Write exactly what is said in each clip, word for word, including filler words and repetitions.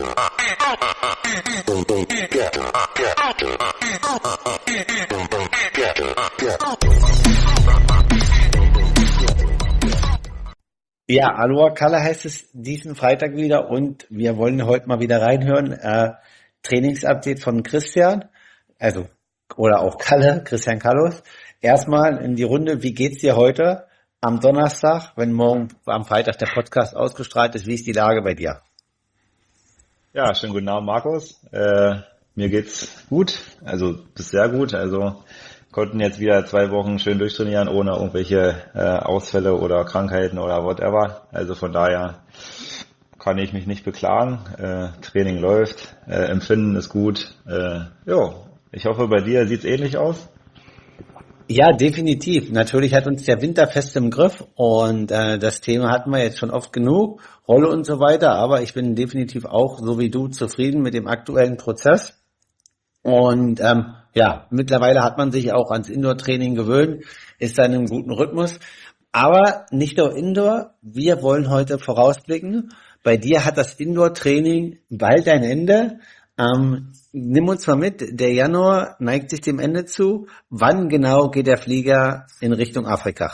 Ja, Aloha Kalle heißt es diesen Freitag wieder und wir wollen heute mal wieder reinhören. Äh, Trainingsupdate von Christian, also oder auch Kalle, Christian Carlos. Erstmal in die Runde, wie geht's dir heute am Donnerstag, wenn morgen am Freitag der Podcast ausgestrahlt ist? Wie ist die Lage bei dir? Ja, schönen guten Abend, Markus. Äh, mir geht's gut, also bis sehr gut. Also konnten jetzt wieder zwei Wochen schön durchtrainieren, ohne irgendwelche äh, Ausfälle oder Krankheiten oder whatever. Also von daher kann ich mich nicht beklagen. Äh, Training läuft, äh, Empfinden ist gut. Äh, jo, ich hoffe, bei dir sieht's ähnlich aus. Ja, definitiv. Natürlich hat uns der Winter fest im Griff und äh, das Thema hatten wir jetzt schon oft genug, Rolle und so weiter, aber ich bin definitiv auch, so wie du, zufrieden mit dem aktuellen Prozess. Und ähm, ja, mittlerweile hat man sich auch ans Indoor-Training gewöhnt, ist da in einem guten Rhythmus. Aber nicht nur Indoor, wir wollen heute vorausblicken. Bei dir hat das Indoor-Training bald ein Ende. Ähm, nimm uns mal mit, der Januar neigt sich dem Ende zu. Wann genau geht der Flieger in Richtung Afrika?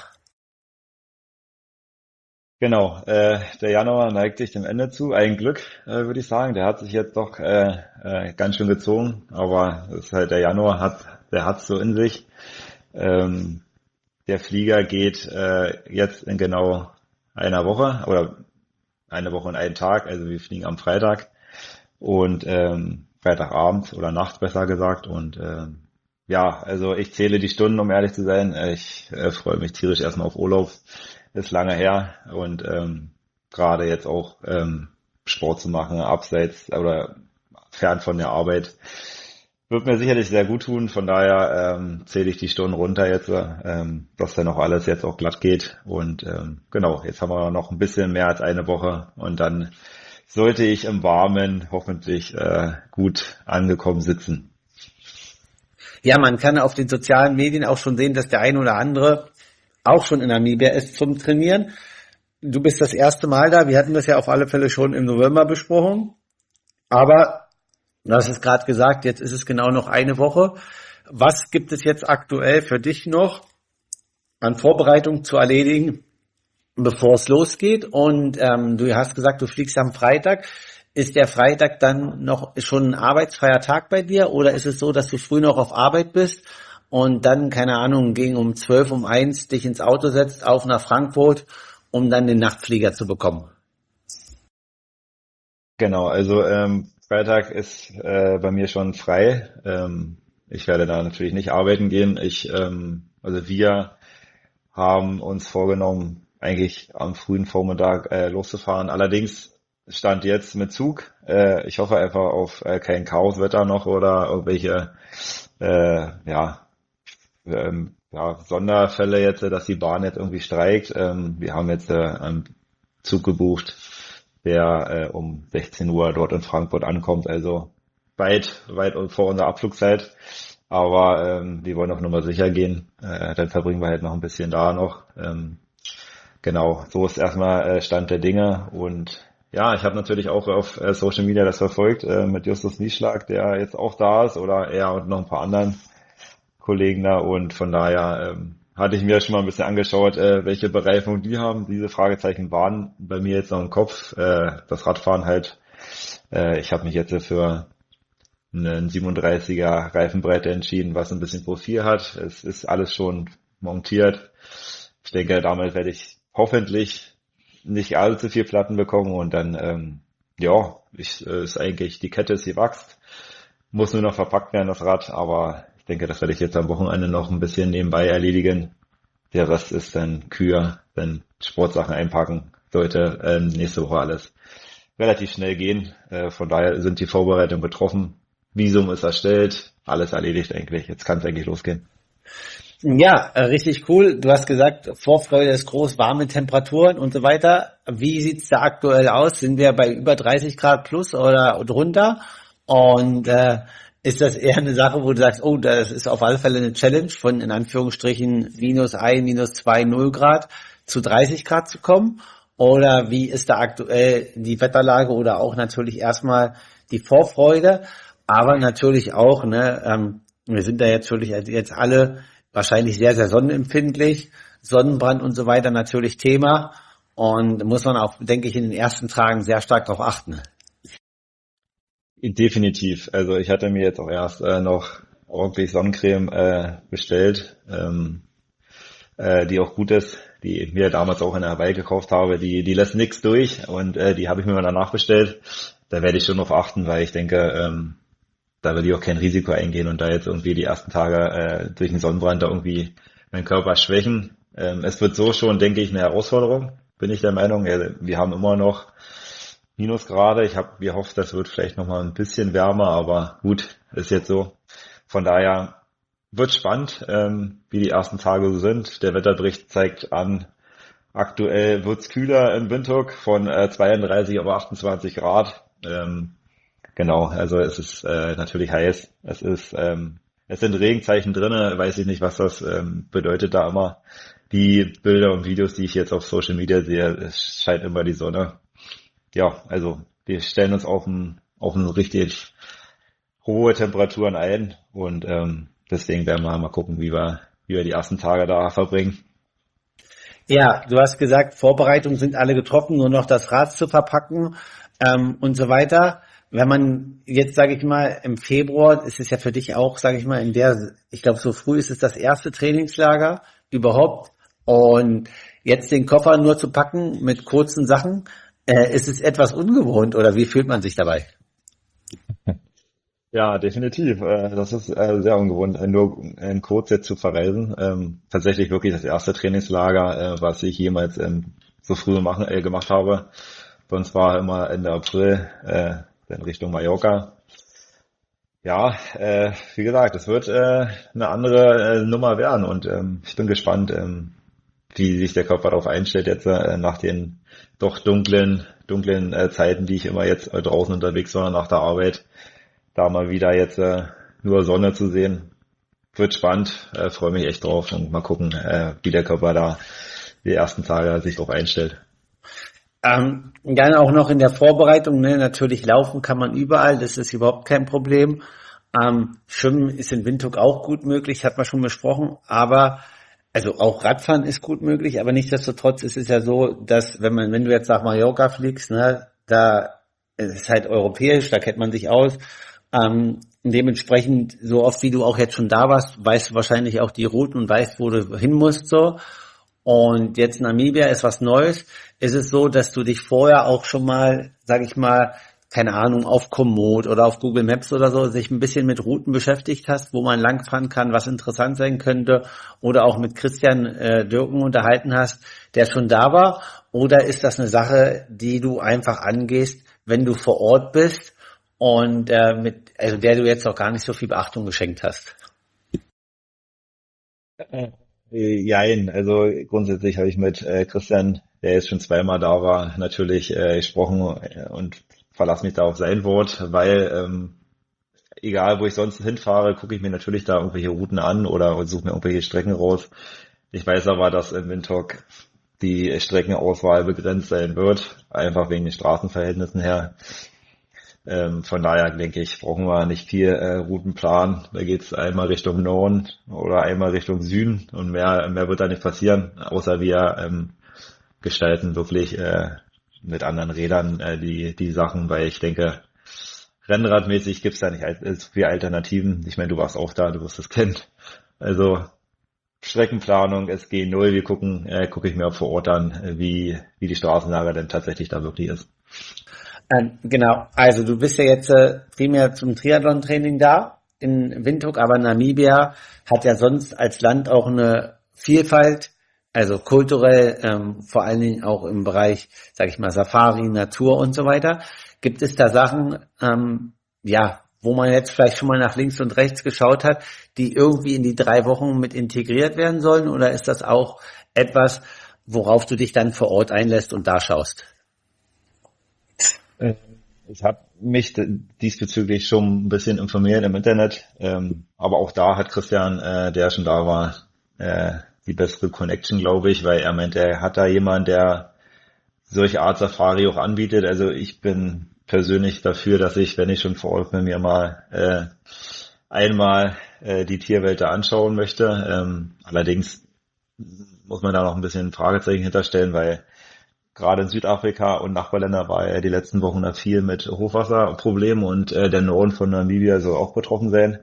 Genau, äh, der Januar neigt sich dem Ende zu. Ein Glück, äh, würde ich sagen. Der hat sich jetzt doch äh, äh, ganz schön gezogen, aber es ist halt der Januar hat, der hat's so in sich. Ähm, der Flieger geht äh, jetzt in genau einer Woche oder eine Woche und einen Tag. Also wir fliegen am Freitag und ähm, Freitagabend oder Nacht besser gesagt. Und ähm, ja, also ich zähle die Stunden, um ehrlich zu sein. Ich äh, freue mich tierisch erstmal auf Urlaub. Ist lange her und ähm, gerade jetzt auch ähm, Sport zu machen, abseits oder fern von der Arbeit, wird mir sicherlich sehr gut tun. Von daher ähm, zähle ich die Stunden runter jetzt, ähm, dass dann auch alles jetzt auch glatt geht. Und ähm, genau, jetzt haben wir noch ein bisschen mehr als eine Woche und dann sollte ich im Warmen hoffentlich äh, gut angekommen sitzen. Ja, man kann auf den sozialen Medien auch schon sehen, dass der ein oder andere auch schon in Namibia ist zum Trainieren. Du bist das erste Mal da. Wir hatten das ja auf alle Fälle schon im November besprochen. Aber du hast es gerade gesagt, jetzt ist es genau noch eine Woche. Was gibt es jetzt aktuell für dich noch an Vorbereitung zu erledigen, bevor es losgeht? Und ähm, du hast gesagt, du fliegst am Freitag. Ist der Freitag dann noch schon ein arbeitsfreier Tag bei dir? Oder ist es so, dass du früh noch auf Arbeit bist und dann, keine Ahnung, gegen um zwölf, um eins dich ins Auto setzt, auf nach Frankfurt, um dann den Nachtflieger zu bekommen? Genau, also ähm, Freitag ist äh, bei mir schon frei. Ähm, ich werde da natürlich nicht arbeiten gehen. Ich, ähm, also wir haben uns vorgenommen, eigentlich am frühen Vormittag äh, loszufahren. Allerdings stand jetzt mit Zug. Äh, ich hoffe einfach auf äh, kein Chaoswetter noch oder irgendwelche äh, ja Ähm, ja, Sonderfälle jetzt, dass die Bahn jetzt irgendwie streikt. Ähm, wir haben jetzt äh, einen Zug gebucht, der äh, um sechzehn Uhr dort in Frankfurt ankommt, also weit, weit vor unserer Abflugzeit. Aber ähm, wir wollen auch nur mal sicher gehen. Äh, dann verbringen wir halt noch ein bisschen da noch. Ähm, genau, so ist erstmal äh, Stand der Dinge. Und ja, ich habe natürlich auch auf äh, Social Media das verfolgt äh, mit Justus Nieschlag, der jetzt auch da ist, oder er und noch ein paar anderen Kollegen da, und von daher ähm, hatte ich mir schon mal ein bisschen angeschaut, äh, welche Bereifung die haben. Diese Fragezeichen waren bei mir jetzt noch im Kopf. Äh, das Radfahren halt. Äh, ich habe mich jetzt für einen siebenunddreißiger Reifenbreite entschieden, was ein bisschen Profil hat. Es ist alles schon montiert. Ich denke, damit werde ich hoffentlich nicht allzu viel Platten bekommen und dann, ähm, ja, ich, äh, ist eigentlich, die Kette ist gewachst. Muss nur noch verpackt werden, das Rad, aber ich denke, das werde ich jetzt am Wochenende noch ein bisschen nebenbei erledigen. Der Rest ist dann Kür, dann Sportsachen einpacken. Sollte äh, nächste Woche alles relativ schnell gehen. Äh, von daher sind die Vorbereitungen betroffen. Visum ist erstellt, alles erledigt eigentlich. Jetzt kann es eigentlich losgehen. Ja, äh, richtig cool. Du hast gesagt, Vorfreude ist groß, warme Temperaturen und so weiter. Wie sieht's da aktuell aus? Sind wir bei über dreißig Grad plus oder drunter? Und äh, ist das eher eine Sache, wo du sagst, oh, das ist auf alle Fälle eine Challenge, von in Anführungsstrichen minus ein, minus zwei, null Grad zu dreißig Grad zu kommen? Oder wie ist da aktuell die Wetterlage oder auch natürlich erstmal die Vorfreude, aber natürlich auch, ne, ähm, wir sind da jetzt natürlich jetzt alle wahrscheinlich sehr, sehr sonnenempfindlich, Sonnenbrand und so weiter natürlich Thema und muss man auch, denke ich, in den ersten Tagen sehr stark darauf achten. Definitiv. Also ich hatte mir jetzt auch erst äh, noch ordentlich Sonnencreme äh, bestellt, ähm, äh, die auch gut ist, die ich mir damals auch in der Hawaii gekauft habe. Die, die lässt nichts durch und äh, die habe ich mir mal danach bestellt. Da werde ich schon drauf achten, weil ich denke, ähm, da will ich auch kein Risiko eingehen und da jetzt irgendwie die ersten Tage äh, durch den Sonnenbrand da irgendwie meinen Körper schwächen. Ähm, es wird so schon, denke ich, eine Herausforderung, bin ich der Meinung. Ja, wir haben immer noch Minusgrade. Ich habe gehofft, das wird vielleicht noch mal ein bisschen wärmer, aber gut, ist jetzt so. Von daher wird spannend, ähm, wie die ersten Tage so sind. Der Wetterbericht zeigt an, aktuell wird's kühler in Windhoek von äh, zweiunddreißig auf achtundzwanzig Grad. Ähm, genau, also es ist äh, natürlich heiß. Es ist, ähm, es sind Regenzeichen drinne. Weiß ich nicht, was das ähm, bedeutet da immer. Die Bilder und Videos, die ich jetzt auf Social Media sehe, es scheint immer die Sonne. Ja, also wir stellen uns auf ein, auf ein richtig hohe Temperaturen ein und ähm, deswegen werden wir mal gucken, wie wir, wie wir die ersten Tage da verbringen. Ja, du hast gesagt, Vorbereitungen sind alle getroffen, nur noch das Rad zu verpacken ähm, und so weiter. Wenn man jetzt, sage ich mal, im Februar, ist es ja für dich auch, sage ich mal, in der, ich glaube, so früh ist es das erste Trainingslager überhaupt und jetzt den Koffer nur zu packen mit kurzen Sachen, äh, ist es etwas ungewohnt oder wie fühlt man sich dabei? Ja, definitiv. Äh, Das ist äh, sehr ungewohnt, äh, nur in kurz jetzt zu verreisen. Ähm, Tatsächlich wirklich das erste Trainingslager, äh, was ich jemals ähm, so früh machen, äh, gemacht habe. Bei uns war immer Ende April äh, in Richtung Mallorca. Ja, äh, wie gesagt, es wird äh, eine andere äh, Nummer werden und ähm, ich bin gespannt, ähm, wie sich der Körper darauf einstellt jetzt äh, nach den doch dunklen, dunklen äh, Zeiten, die ich immer jetzt äh, draußen unterwegs war nach der Arbeit. Da mal wieder jetzt äh, nur Sonne zu sehen, wird spannend, äh, freue mich echt drauf und mal gucken, äh, wie der Körper da die ersten Tage sich drauf einstellt. Ähm, gerne auch noch in der Vorbereitung, ne? Natürlich laufen kann man überall, das ist überhaupt kein Problem. Ähm, Schwimmen ist in Windhoek auch gut möglich, hat man schon besprochen, aber also auch Radfahren ist gut möglich, aber nichtsdestotrotz ist es ja so, dass wenn man, wenn du jetzt nach Mallorca fliegst, ne, da es ist halt europäisch, da kennt man sich aus. Ähm, dementsprechend, so oft wie du auch jetzt schon da warst, weißt du wahrscheinlich auch die Routen und weißt, wo du hin musst so. Und jetzt Namibia ist was Neues. Ist es so, dass du dich vorher auch schon mal, sag ich mal, keine Ahnung, auf Komoot oder auf Google Maps oder so, sich ein bisschen mit Routen beschäftigt hast, wo man langfahren kann, was interessant sein könnte, oder auch mit Christian äh, Dürken unterhalten hast, der schon da war? Oder ist das eine Sache, die du einfach angehst, wenn du vor Ort bist und äh, mit, also der du jetzt auch gar nicht so viel Beachtung geschenkt hast? Äh, Jein, also grundsätzlich habe ich mit äh, Christian, der jetzt schon zweimal da war, natürlich äh, gesprochen äh, und verlasse mich da auf sein Wort, weil ähm, egal wo ich sonst hinfahre, gucke ich mir natürlich da irgendwelche Routen an oder suche mir irgendwelche Strecken raus. Ich weiß aber, dass in Windhoek die Streckenauswahl begrenzt sein wird, einfach wegen den Straßenverhältnissen her. Ähm, von daher denke ich, brauchen wir nicht viel äh, Routenplan. Da geht's einmal Richtung Norden oder einmal Richtung Süden und mehr, mehr wird da nicht passieren, außer wir ähm, gestalten wirklich äh, mit anderen Rädern äh, die, die Sachen, weil ich denke, Rennradmäßig gibt's da nicht al- so viele Alternativen. Ich meine, du warst auch da, du wirst es kennen. Also Streckenplanung, S G null, wir gucken, äh, gucke ich mir vor Ort an, äh, wie, wie die Straßenlage denn tatsächlich da wirklich ist. Ähm, genau, also du bist ja jetzt äh, primär zum Triathlon-Training da in Windhoek, aber Namibia hat ja sonst als Land auch eine Vielfalt, also kulturell, ähm, vor allen Dingen auch im Bereich, sag ich mal, Safari, Natur und so weiter. Gibt es da Sachen, ähm, ja, wo man jetzt vielleicht schon mal nach links und rechts geschaut hat, die irgendwie in die drei Wochen mit integriert werden sollen, oder ist das auch etwas, worauf du dich dann vor Ort einlässt und da schaust? Äh, Ich habe mich d- diesbezüglich schon ein bisschen informiert im Internet, ähm, aber auch da hat Christian, äh, der schon da war, äh, die bessere Connection, glaube ich, weil er meinte, er hat da jemanden, der solche Art Safari auch anbietet. Also ich bin persönlich dafür, dass ich, wenn ich schon vor Ort bin, mir mal äh, einmal äh, die Tierwelt da anschauen möchte. Ähm, allerdings muss man da noch ein bisschen Fragezeichen hinterstellen, weil gerade in Südafrika und Nachbarländer war ja die letzten Wochen da viel mit Hochwasserproblemen und äh, der Norden von Namibia soll auch betroffen sein.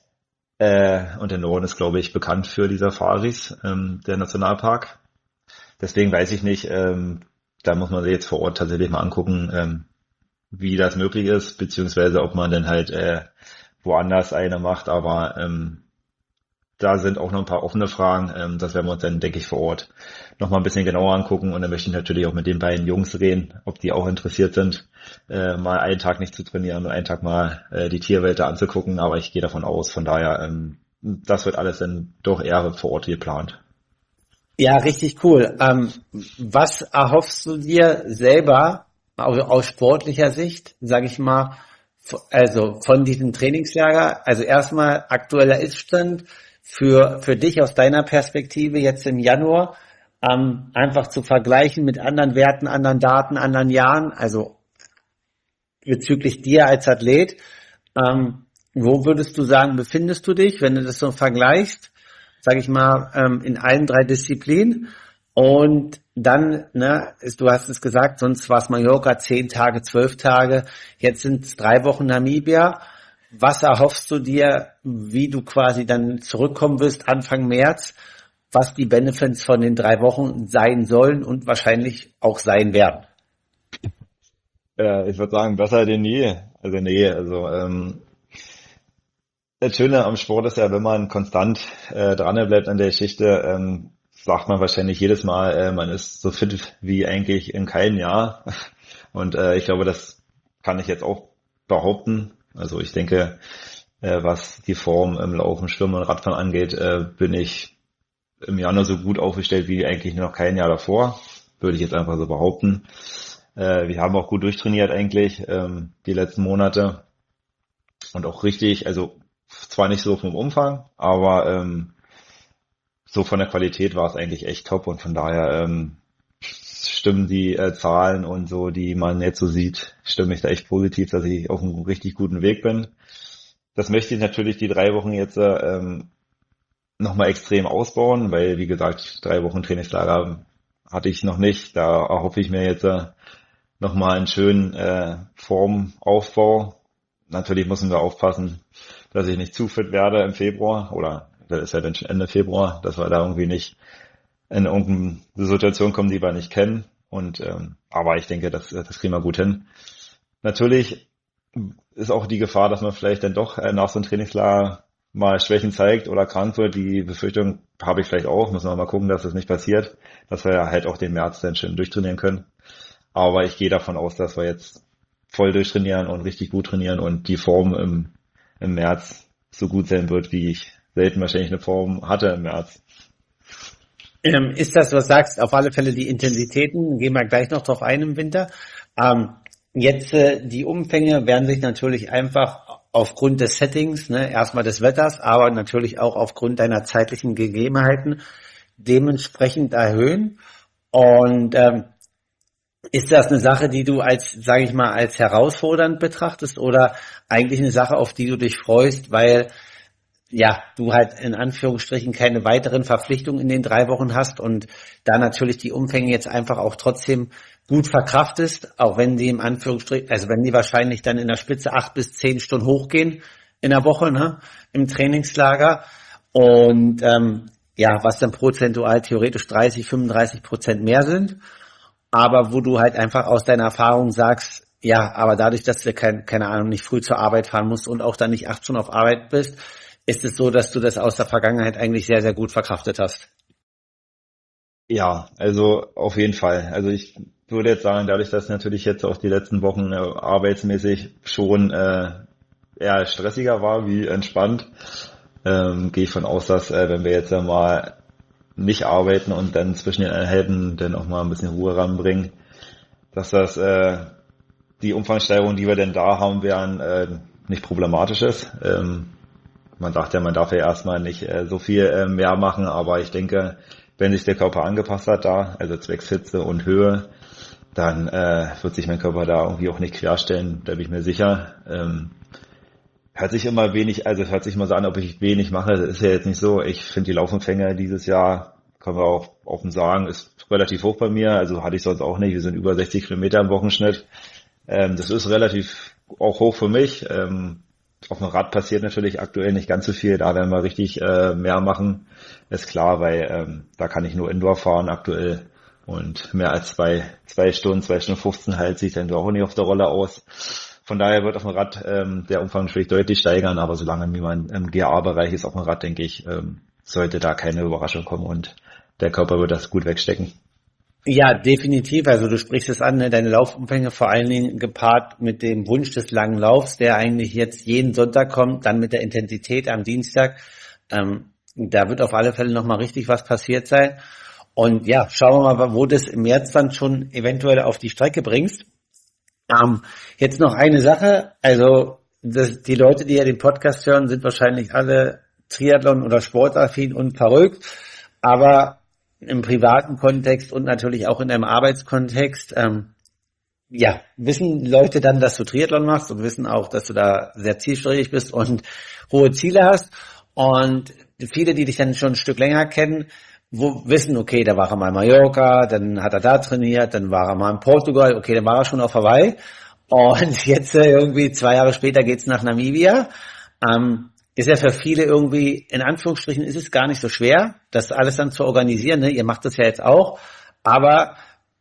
Äh, und der Norden ist, glaube ich, bekannt für die Safaris, ähm, der Nationalpark. Deswegen weiß ich nicht, ähm, da muss man sich jetzt vor Ort tatsächlich mal angucken, ähm, wie das möglich ist, beziehungsweise ob man dann halt äh, woanders eine macht. Aber ähm, da sind auch noch ein paar offene Fragen. Ähm, das werden wir uns dann, denke ich, vor Ort noch mal ein bisschen genauer angucken. Und dann möchte ich natürlich auch mit den beiden Jungs reden, ob die auch interessiert sind, äh, mal einen Tag nicht zu trainieren und einen Tag mal äh, die Tierwelt da anzugucken. Aber ich gehe davon aus, von daher, ähm, das wird alles dann doch eher vor Ort geplant. Ja, richtig cool. Ähm, was erhoffst du dir selber aus, aus sportlicher Sicht, sage ich mal, f- also von diesem Trainingslager? Also erstmal aktueller Ist-Stand für für dich aus deiner Perspektive jetzt im Januar, ähm, einfach zu vergleichen mit anderen Werten, anderen Daten, anderen Jahren, also bezüglich dir als Athlet. Ähm, wo würdest du sagen, befindest du dich, wenn du das so vergleichst, sage ich mal, ähm, in allen drei Disziplinen? Und dann, ne, ist, du hast es gesagt, sonst war es Mallorca zehn Tage, zwölf Tage, jetzt sind es drei Wochen Namibia. Was erhoffst du dir, wie du quasi dann zurückkommen wirst Anfang März, was die Benefits von den drei Wochen sein sollen und wahrscheinlich auch sein werden? Äh, ich würde sagen, besser denn je. Also nee, also ähm, das Schöne am Sport ist ja, wenn man konstant äh, dran bleibt an der Geschichte, ähm, sagt man wahrscheinlich jedes Mal, äh, man ist so fit wie eigentlich in keinem Jahr. Und äh, ich glaube, das kann ich jetzt auch behaupten. Also ich denke, äh, was die Form im Laufen, Schwimmen und Radfahren angeht, äh, bin ich im Januar so gut aufgestellt wie eigentlich noch kein Jahr davor. Würde ich jetzt einfach so behaupten. Äh, wir haben auch gut durchtrainiert eigentlich ähm, die letzten Monate. Und auch richtig, also zwar nicht so vom Umfang, aber ähm, so von der Qualität war es eigentlich echt top und von daher ähm, stimmen die äh, Zahlen und so, die man jetzt so sieht, stimme ich da echt positiv, dass ich auf einem richtig guten Weg bin. Das möchte ich natürlich die drei Wochen jetzt ähm, nochmal extrem ausbauen, weil wie gesagt, drei Wochen Trainingslager hatte ich noch nicht. Da erhoffe ich mir jetzt äh, nochmal einen schönen äh, Formaufbau. Natürlich müssen wir aufpassen, dass ich nicht zu fit werde im Februar oder das ist ja dann schon Ende Februar, dass wir da irgendwie nicht in irgendeine Situation kommen, die wir nicht kennen. Und ähm, aber ich denke, das, das kriegen wir gut hin. Natürlich ist auch die Gefahr, dass man vielleicht dann doch äh, nach so einem Trainingslager mal Schwächen zeigt oder krank wird. Die Befürchtung habe ich vielleicht auch. Müssen wir mal gucken, dass das nicht passiert, dass wir halt auch den März dann schön durchtrainieren können. Aber ich gehe davon aus, dass wir jetzt voll durchtrainieren und richtig gut trainieren und die Form im, im März so gut sein wird, wie ich selten wahrscheinlich eine Form hatte im März. Ähm, ist das, was du sagst, auf alle Fälle die Intensitäten, gehen wir gleich noch drauf ein im Winter. Ähm, jetzt äh, die Umfänge werden sich natürlich einfach aufgrund des Settings, ne, erstmal des Wetters, aber natürlich auch aufgrund deiner zeitlichen Gegebenheiten dementsprechend erhöhen. Und ähm, ist das eine Sache, die du als, sage ich mal, als herausfordernd betrachtest oder eigentlich eine Sache, auf die du dich freust, weil ja, du halt in Anführungsstrichen keine weiteren Verpflichtungen in den drei Wochen hast und da natürlich die Umfänge jetzt einfach auch trotzdem gut verkraftest, auch wenn die im Anführungsstrichen, also wenn die wahrscheinlich dann in der Spitze acht bis zehn Stunden hochgehen in der Woche, ne, im Trainingslager und ähm, ja, was dann prozentual theoretisch dreißig, fünfunddreißig Prozent mehr sind, aber wo du halt einfach aus deiner Erfahrung sagst, ja, aber dadurch, dass du kein, keine Ahnung, nicht früh zur Arbeit fahren musst und auch dann nicht acht Stunden auf Arbeit bist, ist es so, dass du das aus der Vergangenheit eigentlich sehr, sehr gut verkraftet hast. Ja, also auf jeden Fall. Also ich würde jetzt sagen, dadurch, dass natürlich jetzt auch die letzten Wochen äh, arbeitsmäßig schon äh, eher stressiger war wie entspannt, ähm, gehe ich von aus, dass äh, wenn wir jetzt ja mal nicht arbeiten und dann zwischen den Einheiten dann auch mal ein bisschen Ruhe ranbringen, dass das äh, die Umfangssteigerung, die wir denn da haben werden, äh, nicht problematisch ist. Ähm, man sagt ja, man darf ja erstmal nicht äh, so viel äh, mehr machen, aber ich denke, wenn sich der Körper angepasst hat da, also zwecks Hitze und Höhe, dann äh, wird sich mein Körper da irgendwie auch nicht querstellen, da bin ich mir sicher. Ähm, hört sich immer wenig, also hört sich immer so an, ob ich wenig mache. Das ist ja jetzt nicht so. Ich finde die Laufumfänge dieses Jahr, können wir auch offen sagen, ist relativ hoch bei mir. Also hatte ich sonst auch nicht. Wir sind über sechzig Kilometer im Wochenschnitt. Ähm, das ist relativ auch hoch für mich. Ähm, auf dem Rad passiert natürlich aktuell nicht ganz so viel. Da werden wir richtig äh, mehr machen. Ist klar, weil ähm, da kann ich nur Indoor fahren aktuell. Und mehr als zwei, zwei Stunden, zwei Stunden fünfzehn halt sieht dann doch auch nicht auf der Rolle aus. Von daher wird auf dem Rad ähm, der Umfang natürlich deutlich steigern, aber solange wie man im G A-Bereich ist auf dem Rad, denke ich, ähm, sollte da keine Überraschung kommen und der Körper wird das gut wegstecken. Ja, definitiv. Also du sprichst es an, ne? Deine Laufumfänge vor allen Dingen gepaart mit dem Wunsch des langen Laufs, der eigentlich jetzt jeden Sonntag kommt, dann mit der Intensität am Dienstag. Ähm, da wird auf alle Fälle nochmal richtig was passiert sein. Und ja, schauen wir mal, wo das im März dann schon eventuell auf die Strecke bringst. Ähm, jetzt noch eine Sache. Also das, die Leute, die ja den Podcast hören, sind wahrscheinlich alle Triathlon- oder Sportaffin und verrückt. Aber im privaten Kontext und natürlich auch in einem Arbeitskontext, ähm, ja, wissen Leute dann, dass du Triathlon machst und wissen auch, dass du da sehr zielstrebig bist und hohe Ziele hast. Und viele, die dich dann schon ein Stück länger kennen, wo wissen, okay, da war er mal in Mallorca, dann hat er da trainiert, dann war er mal in Portugal, okay, dann war er schon auf Hawaii und jetzt äh, irgendwie zwei Jahre später geht's nach Namibia. Ähm, ist ja für viele irgendwie, in Anführungsstrichen, ist es gar nicht so schwer, das alles dann zu organisieren, ne? Ihr macht das ja jetzt auch, aber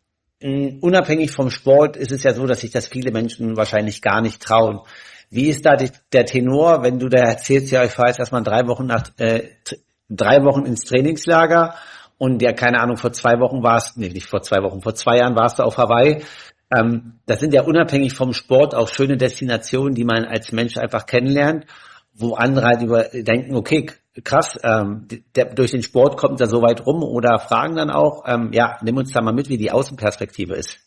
mh, unabhängig vom Sport ist es ja so, dass sich das viele Menschen wahrscheinlich gar nicht trauen. Wie ist da die, der Tenor, wenn du da erzählst, ja, ich fahre jetzt erstmal drei Wochen nach äh, drei Wochen ins Trainingslager und ja, keine Ahnung, vor zwei Wochen warst, nee, nicht vor zwei Wochen, vor zwei Jahren warst du auf Hawaii. Ähm, das sind ja unabhängig vom Sport auch schöne Destinationen, die man als Mensch einfach kennenlernt, wo andere halt über denken, okay, krass, ähm, der, durch den Sport kommt er so weit rum oder fragen dann auch, ähm, ja, nimm uns da mal mit, wie die Außenperspektive ist.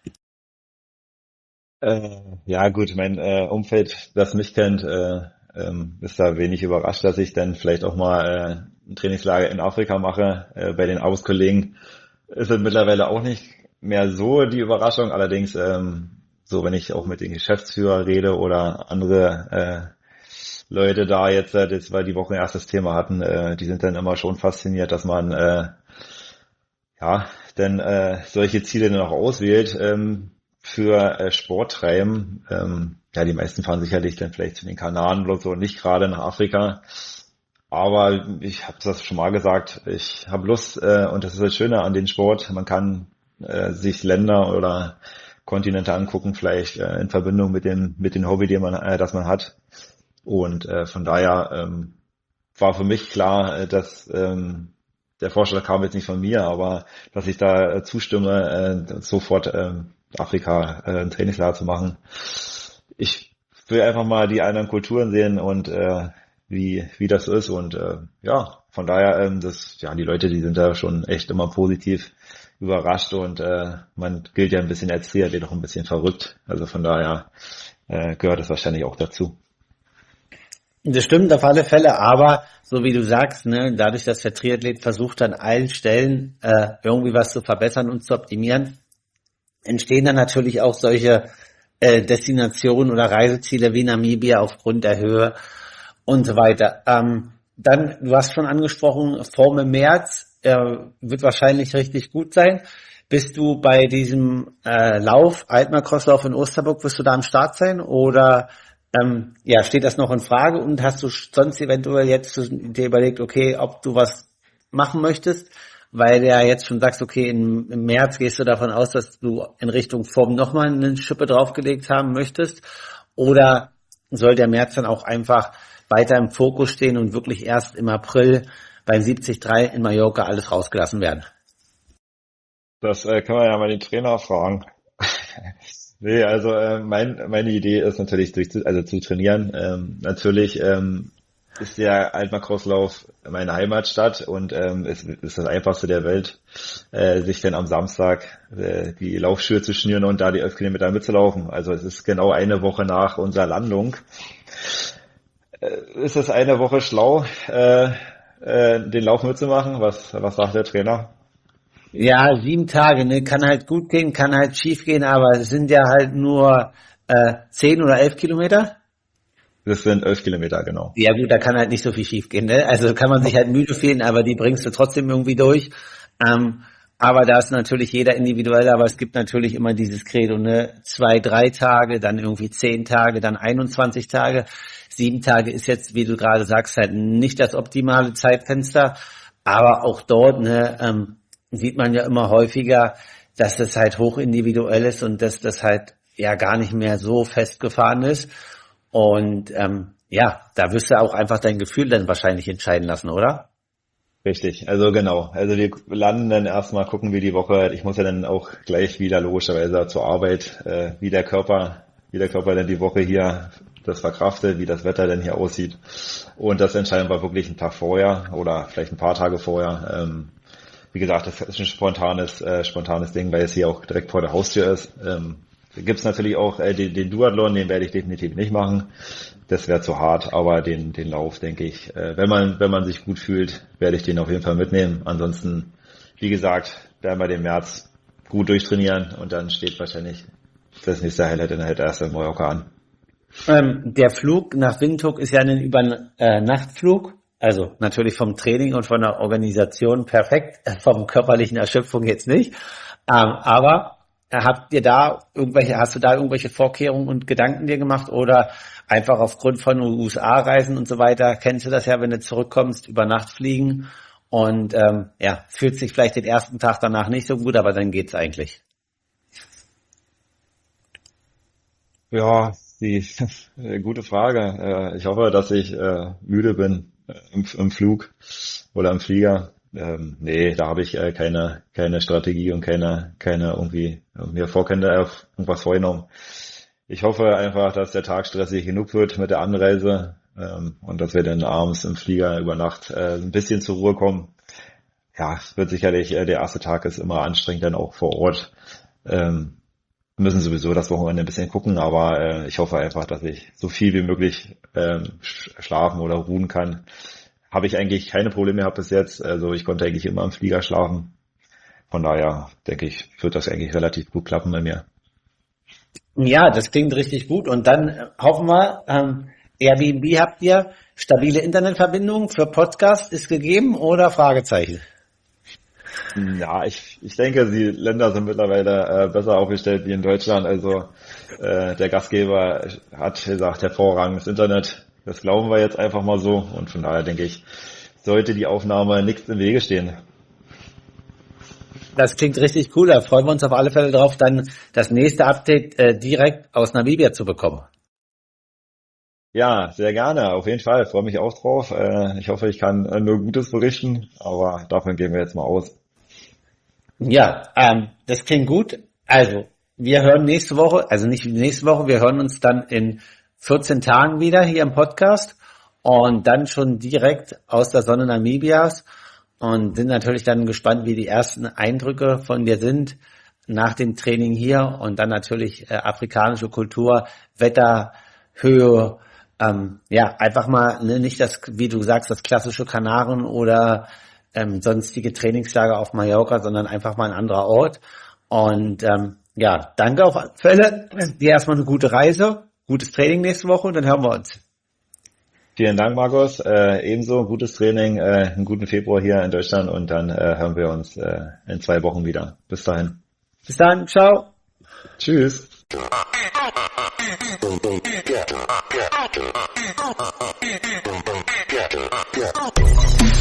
Äh, ja gut, mein äh, Umfeld, das mich kennt, äh, ähm, ist da wenig überrascht, dass ich dann vielleicht auch mal äh, ein Trainingslager in Afrika mache. Äh, bei den Arbeitskollegen ist es mittlerweile auch nicht mehr so die Überraschung. Allerdings, ähm, so wenn ich auch mit den Geschäftsführern rede oder andere äh, Leute da jetzt, äh, jetzt weil die Woche erst das Thema hatten, äh, die sind dann immer schon fasziniert, dass man äh, ja denn äh, solche Ziele dann auch auswählt. Ähm, für äh, Sport treiben. Ähm, ja, die meisten fahren sicherlich dann vielleicht zu den Kanaren oder so, nicht gerade nach Afrika. Aber ich habe das schon mal gesagt, ich habe Lust äh, und das ist das Schöne an dem Sport. Man kann äh, sich Länder oder Kontinente angucken, vielleicht äh, in Verbindung mit dem mit dem Hobby, den man, äh, das man hat. Und äh, von daher ähm, war für mich klar, äh, dass ähm, der Vorschlag kam jetzt nicht von mir, aber dass ich da äh, zustimme, äh, sofort ähm, Afrika äh, ein Trainingslager zu machen. Ich will einfach mal die anderen Kulturen sehen und äh, wie wie das ist und äh, ja, von daher ähm, das ja die Leute, die sind da schon echt immer positiv überrascht und äh, man gilt ja ein bisschen als Triathlet auch ein bisschen verrückt. Also von daher äh, gehört es wahrscheinlich auch dazu. Das stimmt auf alle Fälle, aber so wie du sagst, ne, dadurch, dass der Triathlet versucht, an allen Stellen äh, irgendwie was zu verbessern und zu optimieren, entstehen dann natürlich auch solche äh, Destinationen oder Reiseziele wie Namibia aufgrund der Höhe und so weiter. Ähm, dann, du hast schon angesprochen, Form im März äh, wird wahrscheinlich richtig gut sein. Bist du bei diesem äh, Lauf, Altmark-Crosslauf in Osterburg, wirst du da am Start sein oder ähm, ja, steht das noch in Frage und hast du sonst eventuell jetzt dir überlegt, okay, ob du was machen möchtest? Weil du ja jetzt schon sagst, okay, im, im März gehst du davon aus, dass du in Richtung Form nochmal eine Schippe draufgelegt haben möchtest? Oder soll der März dann auch einfach weiter im Fokus stehen und wirklich erst im April beim siebzig drei in Mallorca alles rausgelassen werden? Das äh, kann man ja mal den Trainer fragen. Nee, also äh, mein, meine Idee ist natürlich durch, also zu trainieren. Ähm, natürlich ähm, ist der Altmark-Crosslauf meine Heimatstadt und ähm, es ist das Einfachste der Welt, äh, sich dann am Samstag äh, die Laufschuhe zu schnüren und da die elf Kilometer mitzulaufen. Also es ist genau eine Woche nach unserer Landung. Äh, ist es eine Woche schlau, äh, äh, den Lauf mitzumachen? Was, was sagt der Trainer? Ja, sieben Tage, ne, kann halt gut gehen, kann halt schief gehen, aber es sind ja halt nur äh, zehn oder elf Kilometer. Das sind elf Kilometer, genau. Ja gut, da kann halt nicht so viel schief gehen, ne? Also kann man sich halt müde fühlen, aber die bringst du trotzdem irgendwie durch. Ähm, aber da ist natürlich jeder individuell, aber es gibt natürlich immer dieses Credo, ne? Zwei, drei Tage, dann irgendwie zehn Tage, dann einundzwanzig Tage. Sieben Tage ist jetzt, wie du gerade sagst, halt nicht das optimale Zeitfenster. Aber auch dort, ne, ähm, sieht man ja immer häufiger, dass das halt hoch individuell ist und dass das halt ja gar nicht mehr so festgefahren ist. Und ähm, ja, da wirst du auch einfach dein Gefühl dann wahrscheinlich entscheiden lassen, oder? Richtig, also genau. Also wir landen dann erstmal, gucken wir die Woche. Ich muss ja dann auch gleich wieder logischerweise zur Arbeit, äh, wie der Körper, wie der Körper dann die Woche hier das verkraftet, wie das Wetter denn hier aussieht. Und das entscheiden wir wirklich einen Tag vorher oder vielleicht ein paar Tage vorher. Ähm, wie gesagt, das ist ein spontanes, äh, spontanes Ding, weil es hier auch direkt vor der Haustür ist. Ähm, Gibt es natürlich auch äh, den, den Duathlon, den werde ich definitiv nicht machen. Das wäre zu hart, aber den, den Lauf, denke ich, äh, wenn man, wenn man sich gut fühlt, werde ich den auf jeden Fall mitnehmen. Ansonsten, wie gesagt, werden wir den März gut durchtrainieren und dann steht wahrscheinlich das nächste Highlight in der erst in Mallorca an. Ähm, der Flug nach Windhoek ist ja ein Übernachtflug. Also natürlich vom Training und von der Organisation perfekt, vom körperlichen Erschöpfung jetzt nicht. Ähm, aber habt ihr da irgendwelche, hast du da irgendwelche Vorkehrungen und Gedanken dir gemacht oder einfach aufgrund von U S A-Reisen und so weiter, kennst du das ja, wenn du zurückkommst, über Nacht fliegen und ähm, ja, fühlt sich vielleicht den ersten Tag danach nicht so gut, aber dann geht's eigentlich. Ja, die äh, gute Frage. Äh, ich hoffe, dass ich äh, müde bin äh, im, im Flug oder im Flieger. Ähm, nee, da habe ich äh, keine keine Strategie und keine keine irgendwie äh, mir vorkenne äh, irgendwas vorgenommen. Ich hoffe einfach, dass der Tag stressig genug wird mit der Anreise ähm, und dass wir dann abends im Flieger über Nacht äh, ein bisschen zur Ruhe kommen. Ja, es wird sicherlich, äh, der erste Tag ist immer anstrengend dann auch vor Ort. Ähm, wir müssen sowieso das Wochenende ein bisschen gucken, aber äh, ich hoffe einfach, dass ich so viel wie möglich ähm, sch- schlafen oder ruhen kann. Habe ich eigentlich keine Probleme gehabt bis jetzt. Also ich konnte eigentlich immer im Flieger schlafen. Von daher denke ich, wird das eigentlich relativ gut klappen bei mir. Ja, das klingt richtig gut. Und dann äh, hoffen wir, ähm, Airbnb habt ihr, stabile Internetverbindung für Podcast ist gegeben oder Fragezeichen? Ja, ich, ich denke, die Länder sind mittlerweile äh, besser aufgestellt wie in Deutschland. Also äh, der Gastgeber hat gesagt, hervorragendes Internet. Das glauben wir jetzt einfach mal so. Und von daher denke ich, sollte die Aufnahme nichts im Wege stehen. Das klingt richtig cool. Da freuen wir uns auf alle Fälle drauf, dann das nächste Update äh, direkt aus Namibia zu bekommen. Ja, sehr gerne, auf jeden Fall. Freue mich auch drauf. Äh, ich hoffe, ich kann äh, nur Gutes berichten, aber davon gehen wir jetzt mal aus. Ja, ähm, das klingt gut. Also, wir hören nächste Woche, also nicht nächste Woche, wir hören uns dann in vierzehn Tagen wieder hier im Podcast und dann schon direkt aus der Sonne Namibias und sind natürlich dann gespannt, wie die ersten Eindrücke von dir sind nach dem Training hier und dann natürlich äh, afrikanische Kultur, Wetter, Höhe, ähm, ja, einfach mal, ne, nicht das, wie du sagst, das klassische Kanaren oder ähm, sonstige Trainingslager auf Mallorca, sondern einfach mal ein anderer Ort. Und ähm, ja, danke auf alle Fälle. Dir erstmal eine gute Reise, gutes Training nächste Woche und dann hören wir uns. Vielen Dank, Markus. Äh, ebenso gutes Training, äh, einen guten Februar hier in Deutschland und dann äh, hören wir uns äh, in zwei Wochen wieder. Bis dahin. Bis dann, ciao. Tschüss. Yeah.